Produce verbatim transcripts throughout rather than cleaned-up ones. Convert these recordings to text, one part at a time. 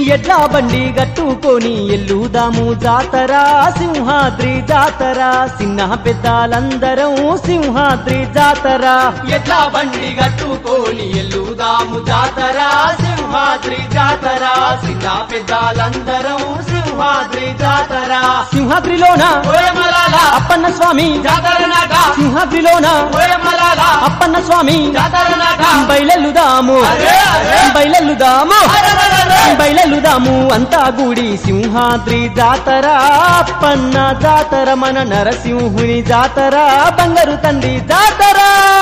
ఎడ్ల బండి గట్టుకొని ఎల్లుదాము జాతర సింహాద్రి జాతర చిన్న పెద్దలందరం సింహాద్రి జాతర ఎడ్ల బండి గట్టుకొని ఎల్లుదాము జాతర సింహాద్రి జాతర చిన్న పెద్దలందరం సింహాద్రి జాతర సింహాద్రిలోన ఓయమలాల అప్పన్న స్వామి జాతర నాట సింహాద్రిలోన ఓయమలాల అప్పన్న స్వామి జాతర నాట బయలెల్లుదాము అరే, అరే. బయలెల్లుదాము అరెరెరెరె. బయలెల్లుదాము అంతా గుడి సింహాద్రి జాతర అప్పన్న జాతర మన నరసింహుని జాతర బంగారు తండ్రి జాతర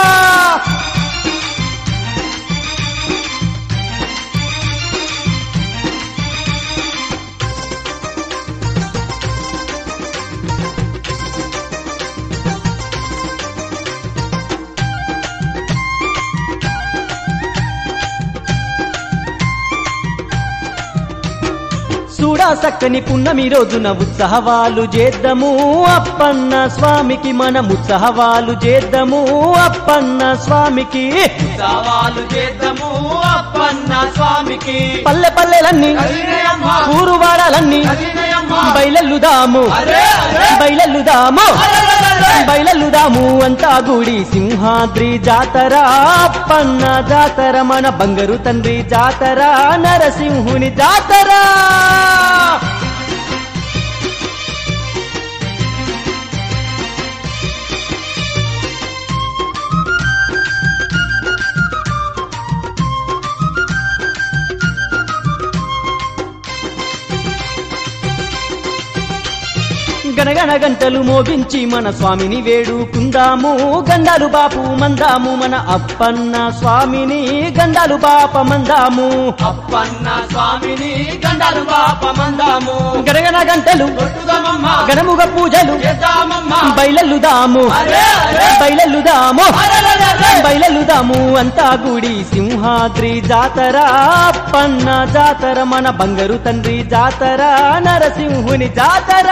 చూడా సక్కని పున్నమి రోజున ఉత్సవాలు చేద్దాము అప్పన్న స్వామికి మనం ఉత్సవాలు చేద్దాము అప్పన్న స్వామికి సవాలు చేద్దాము అప్పన్న స్వామికి పల్లె పల్లెలన్నీ కదిలినయమ్మ, ఊరువాడాలన్నీ కదిలినయమ్మ. బయలెల్లుదాము అరే, అరే. బయలెల్లుదాము అరెరెరెరె. బయలెల్లుదాము అంతా గుడి సింహాద్రి జాతర అప్పన్న జాతర మన బంగారు తండ్రి జాతర నరసింహుని జాతర గణగణ గంటలు మోగించి మన స్వామిని వేడుకుందాము గండాలు బాపు మందాము మన అప్పన్న స్వామిని గండాలు బాప మందాము అప్పన్న స్వామిని గండాలు పాపమందాము గణగణ గంటలు కొట్టుదామమ్మ, గణముగ పూజలు చేద్దామమ్మ. బయలెల్లుదాము అరే, అరే. బయలెల్లుదాము అరెరెరెరె. బయలెల్లుదాము అంతా గుడి సింహాద్రి జాతర అప్పన్న జాతర మన బంగారు తండ్రి జాతర నరసింహుని జాతర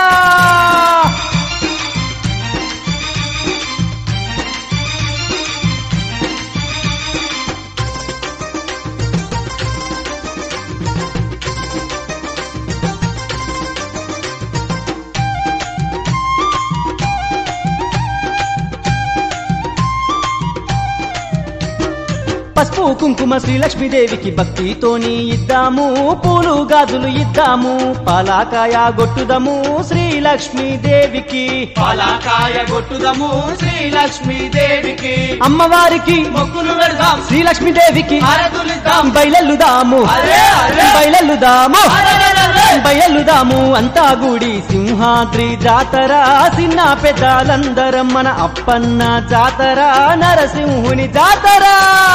పసుపు కుంకుమ శ్రీలక్ష్మీదేవికి భక్తితోని ఇద్దాము పూలు గాజులు ఇద్దాము పాలాకాయ గొట్టుదము శ్రీలక్ష్మీదేవికి పాలకాయ కొట్టుదము శ్రీలక్ష్మీదేవికి అమ్మవారికి మొక్కులు పెడదాం శ్రీలక్ష్మీదేవికి హారతులిద్దాం. బయలెల్లుదాము అరే, అరే. బయలెల్లుదాము అరెరెరెరె. బయలుదాము అంతా గుడి సింహాద్రి జాతర చిన్న పెద్దలందరం మన అప్పన్న జాతర నరసింహుని జాతర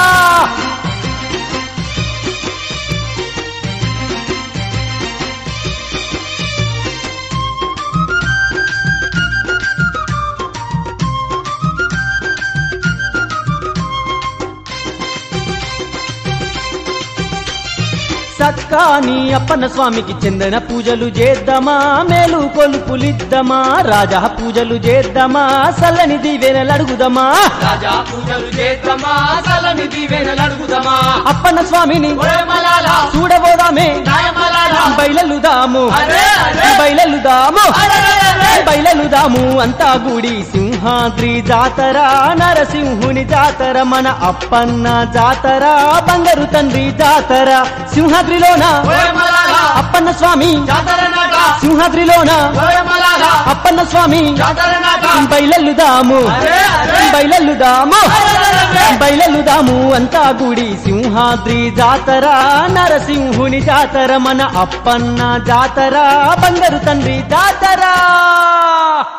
సక్కాని అప్పన్న స్వామికి చందన పూజలు చేద్దామా మేలు కొలుపులిద్దామా రాజా పూజలు చేద్దామా సల్లని దీవెనలు అడుగుదామా రాజా పూజలు చేద్దామా చల్లని దీవెనలు అడుగుదామా అప్పన్న స్వామిని ఓయమలాల చూడబోదామే నాయమలాల బయలెల్లుదాము అరే, అరే. బయలెల్లుదాము అరెరెరెరె. బయలెల్లుదాము అంతా గుడి సింహాద్రి జాతర నరసింహుని జాతర మన అప్పన్న జాతర బంగారు తండ్రి జాతర సింహాద్రిలోన ఓయమలాల అప్పన్న స్వామి జాతర నాట సింహాద్రిలోన ఓయమలాల అప్పన్న స్వామి జాతర నాట బయలెల్లుదాము అరే, అరే. బయలెల్లుదాము అరెరెరెరె. బయలెల్లుదాము అంతా గుడి సింహాద్రి జాతర నరసింహుని జాతర మన అప్పన్న జాతర బంగారు తండ్రి జాతర